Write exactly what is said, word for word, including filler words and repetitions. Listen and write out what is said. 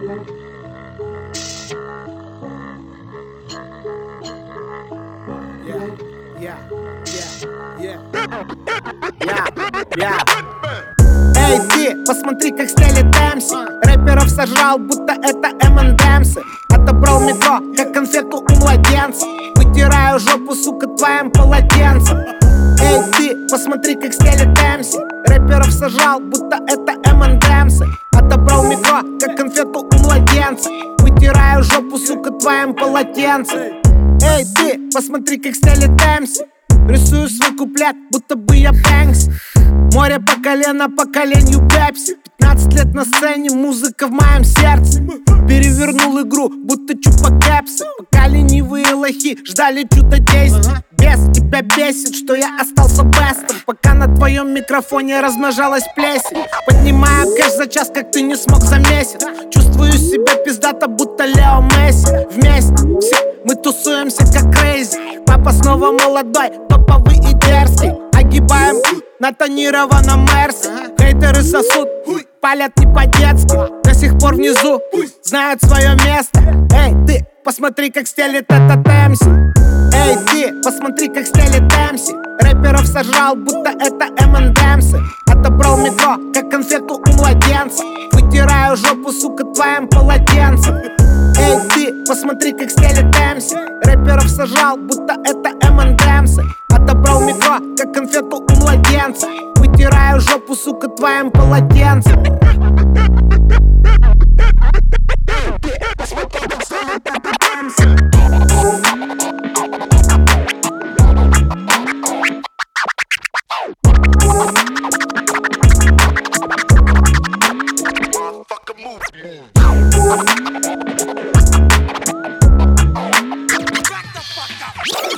Эй, ты, посмотри, как стелит эмси. Рэперов сожрал, будто это эм энд эмсы. Отобрал метро, как конфету у младенца. Вытираю жопу, сука, твоим полотенцем. Эй, ты, посмотри, как стелит эмси. Рэперов сожрал, будто это эм энд эмсы. Отобрал метро, как конфету у младенца. Вытираю жопу, сука, твоим полотенцем. Эй, ты, посмотри, как стелит эмси. Рисую свой куплет, будто бы я Бэнкси. Море по колено, по коленью Пепси. Пятнадцать лет на сцене, музыка в моем сердце. Перевернул игру, будто чупа-кэпсы. Пока ленивые лохи ждали чудодействия. Бес, тебя бесит, что я остался бестом. Пока на твоем микрофоне размножалась плесень. Поднимаю кэш за час, как ты не смог за месяц. Чувствую себя пиздато, будто Лео Месси. Вместе все мы тусуемся как крейзи. Папа снова молодой, топовый и дерзкий. Огибаем на тонированном Мерсе. Хейтеры сосут, палят не по-детски. До сих пор внизу знают свое место. Эй, ты, посмотри, как стелит этот эмси. Эй, ты, посмотри, как стелит эмси. Рэперов сожрал, будто это эм энд эмсы. Отобрал метро, как конфету у младенца. Вытираю жопу, сука, твоим полотенцем. Эй, ты, посмотри, как стелит эмси. Рэперов сожрал, будто это эм энд эмсы. Отобрал метро, как конфету у младенца. Вытираю жопу, сука, твоим полотенцем. Shut the fuck up.